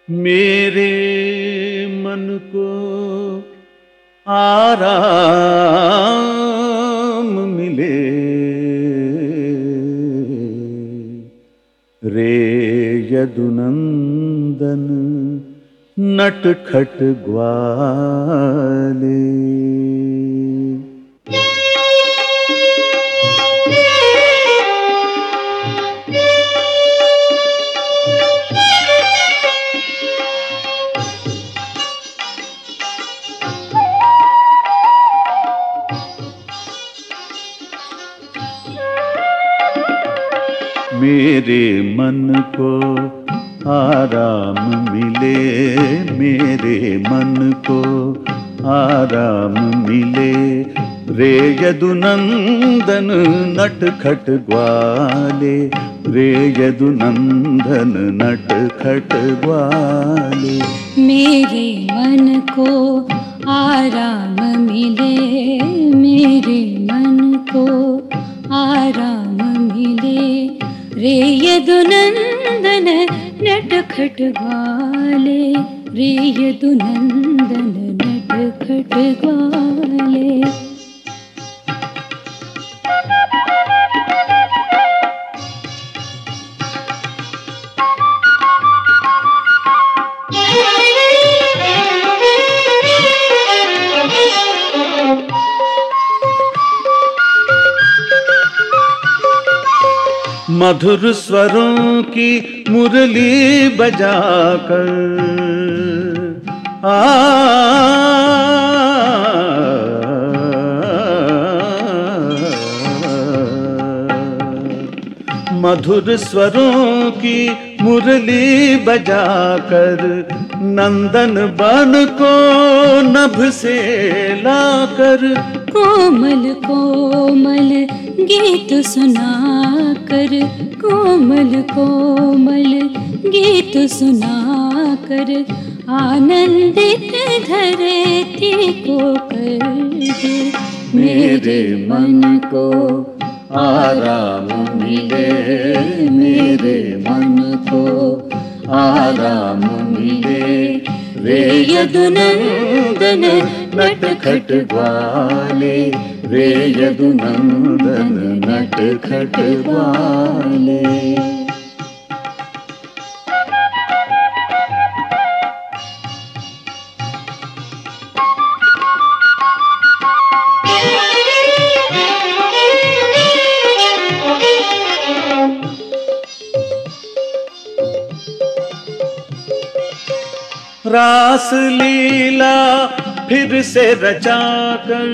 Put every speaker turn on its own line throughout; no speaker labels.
मेरे मन को आराम मिले रे यदुनंदन नटखट ग्वाले। मेरे मन को आराम मिले, मेरे मन को आराम मिले रे यदुनंदन नटखट ग्वाले, रे यदुनंदन नटखट ग्वाले।
मेरे मन को आराम मिले, मेरे मन को आराम मिले रे यदुनंदन नटखट ग्वाले, रे यदुनंदन नटखट ग्वाले।
मधुर स्वरों की मुरली बजाकर मधुर स्वरों की मुरली बजाकर नंदन बन को नभ से लाकर
कोमल कोमल गीत सुनाकर, कोमल कोमल गीत सुनाकर आनंदित धरती को कर दे। मेरे मन को आराम मिले, मेरे मन को आराम मिले रे यदुनंदन नटखट ग्वाले, रे यदुनंदन नटखट ग्वाले।
रास लीला फिर से रचाकर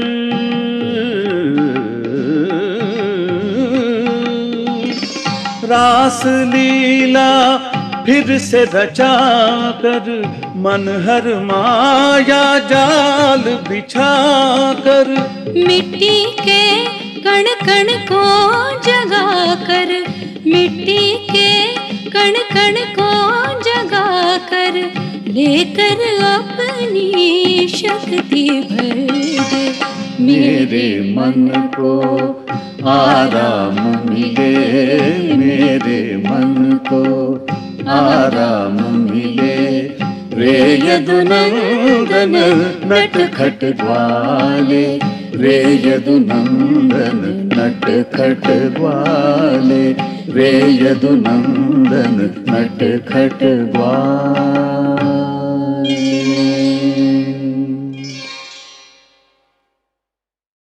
रास लीला फिर से रचाकर मन हर माया जाल बिछाकर
मिट्टी के कण कण को जगाकर, मिट्टी के कण कण को जगाकर लेकर अपनी शक्ति भर दे।
मेरे मन को आराम मिले, मेरे मन को आराम मिले रे यदुनंदन नटखट ग्वाले, रे यदुनंदन नटखट ग्वाले, रे यदुनंदन नटखट ग्वाले।